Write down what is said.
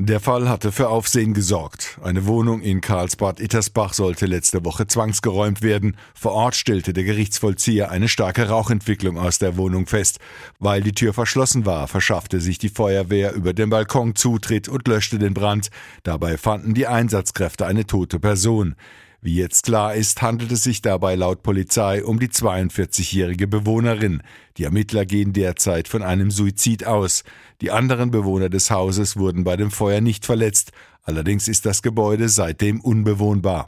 Der Fall hatte für Aufsehen gesorgt. Eine Wohnung in Karlsbad-Ittersbach sollte letzte Woche zwangsgeräumt werden. Vor Ort stellte der Gerichtsvollzieher eine starke Rauchentwicklung aus der Wohnung fest. Weil die Tür verschlossen war, verschaffte sich die Feuerwehr über den Balkon Zutritt und löschte den Brand. Dabei fanden die Einsatzkräfte eine tote Person. Wie jetzt klar ist, handelt es sich dabei laut Polizei um die 42-jährige Bewohnerin. Die Ermittler gehen derzeit von einem Suizid aus. Die anderen Bewohner des Hauses wurden bei dem Feuer nicht verletzt. Allerdings ist das Gebäude seitdem unbewohnbar.